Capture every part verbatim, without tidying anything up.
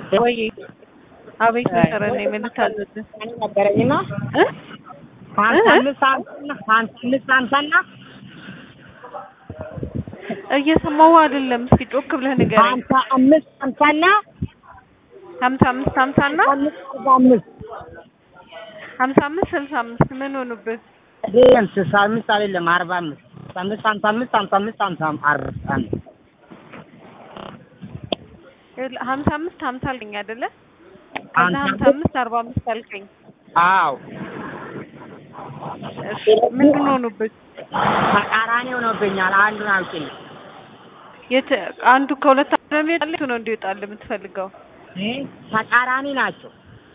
ወይ አቤት መሰረኔ ምን ታዘዝ ነበረኝና እ አምስት አምስት አምሳና እየሰማው አይደለም እስኪ ጮክ ብለህ ንገረኝ አምሳ አምስት አምሳና ሀምሳ አምስት ሀምሳና ሀምሳ አምስት ስልሳ አምስት ምን ሆነበት ደም ስልሳ አምስት አይደለም አርባ አምስት አምስት ሀምሳ አምስት ሀምሳ አምስት ሀምሳ አርባ አምስት ሀምሳ አምስት ሀምሳ አልከኝ አይደለ ከዛ ሀምሳ አምስት አርባ አምስት አልከኝ አዎ እሺ ምን ሆነበት ተቃራኒ ሆኖብኛል አንዱን አውጪኝ የት አንዱ ከሁለት አለም የጣልኩ ነው እንዲወጣል የምትፈልገው እ ተቃራኒ ናቸው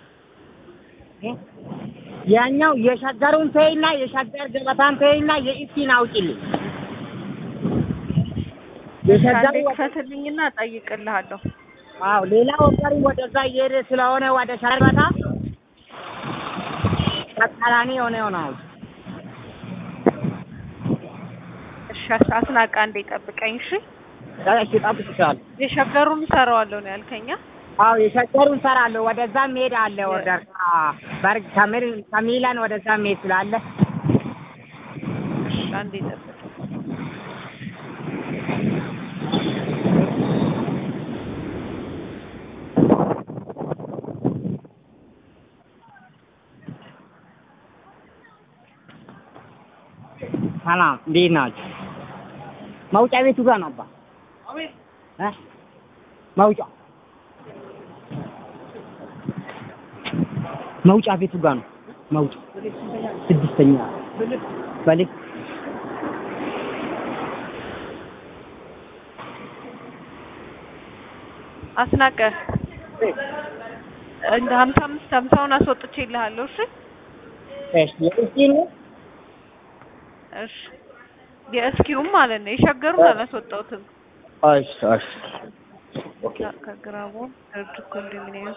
ያኛው የሸገሩን ተይና የሸገር ገበታን ተይና የኢቲን አውጪልኝ የሸገር ፈትልኝና እጠይቅልሃለሁ አው ሌላ ወጣሪ ወደዛ እየሄደ ስለሆነ ወደ ሸርበታ ተቃራኒ ሆነ ነው እሺ አስናቃ እንደ ጠብቀኝ እሺ እሺ ጠብቅሻለሁ የሸገሩን ሰራዋለሁ ነው ያልከኛ አው የሸገሩን ሰራለሁ ወደዛ መሄድ አለ ኦርደር በርግ ከሚል ከሚላን ወደዛ መሄድ ስላለ እሺ አንዴ ጠብቅ ሰላም እንዴት ናችሁ መውጫ ቤቱ ጋር ነው አባ አቤት እ መውጫ መውጫ ቤቱ ጋር ነው መውጫ ስድስተኛ በልክ አስናቀ እንደ ሀምሳ አምስት ሀምሳውን አስወጥቼልሃለሁ እሺ እሺ የእስኪኑ እሺ የእስኪሩም ማለት ነው የሸገሩን አላስወጣሁትም እሺ እሺ ኦኬ ከግራቡ እርድ ኮንዶሚኒየም